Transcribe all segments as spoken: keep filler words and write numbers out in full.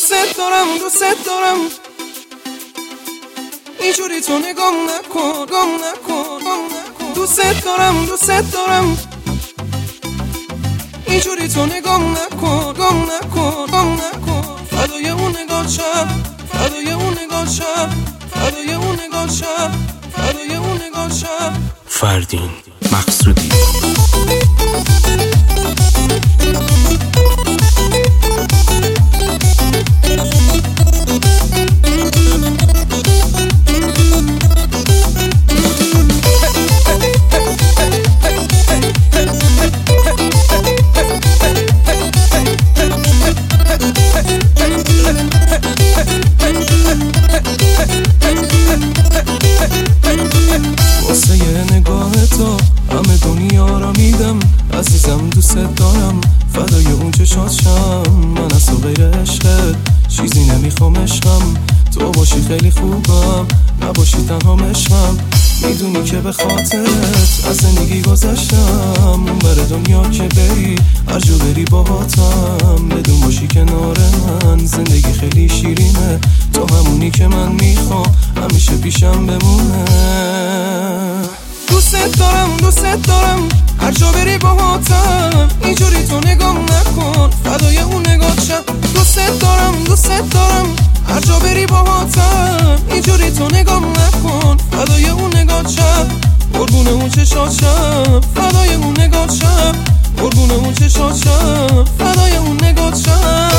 دوست دارم دوست دارم اینجوری تو نگام نکن گم نکن گم نکن دوست دارم دوست دارم اینجوری تو نگام نکن گم نکن گم نکن فدای اون نگاه شب فدای اون نگاه شب فدای اون نگاه شب فدای اون نگاه شب فردین مقصودی واسه یه نگاه تو همه دنیا را میدم عزیزم دوست دارم فدای اون چشات شم من از تو غیر عشقت چیزی نمیخوام عشقم تو باشی خیلی خوبم نباشی تنها عشقم میدونی که به خاطرت از زندگی گذشتم اون بر دنیا که بری هر جا بری باهاتم بدون باشی کنار من زندگی خیلی شیرینه تو همونی که من میخوام همیشه پیشم بمونه دوست دارم دوست دارم هر جا بری باهاتم اینجوری تو نگام نکن فدای اون نگاه شم دوست دارم دوست دارم هر جا بری باهاتم اینجوری تو نگام نکن فدای اون نگاه شم قربون اون چشات شم فدای اون نگاه شم قربون اون چشات شم فدای اون نگاه شم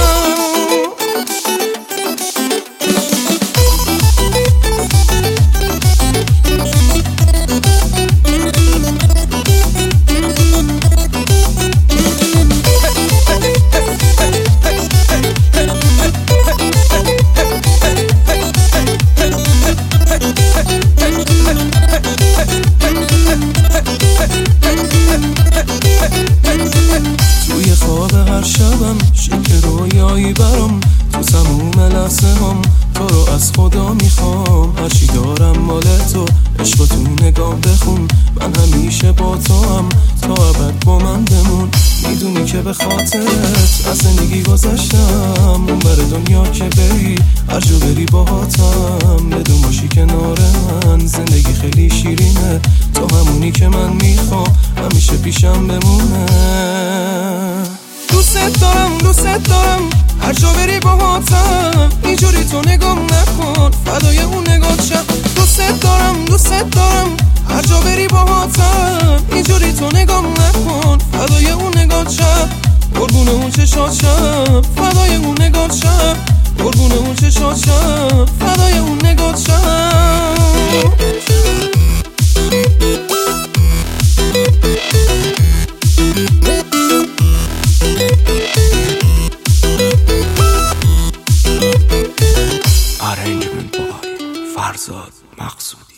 توی خواب هر شبم شکل رویایی برام تو تموم لحظه هم تو رو از خدا میخوام هرچی دارم مال تو عشق تو نگام بخون من همیشه با تو هم تا ابد با من بمون میدونی که به خاطرت از زندگی گذشتم اون بر دنیا که بری هر جا بری باهاتم بدون باشی کنار من زندگی خیلی شیرینه تو همونی که من میخوام همیشه پیشم بمونه دوست دارم دوست دارم هر جا بری باهاتم اینجوری تو نگام نکن فدای اون نگاه شم دوست دارم دوست دارم هر جا بری باهاتم اینجوری تو نگام نکن فدای اون نگاه شم قربون اون چشات شم فدای اون نگاه شم قربون اون چشات شم فدای اون نگاه شم Arrangement by Farzad Maqsood.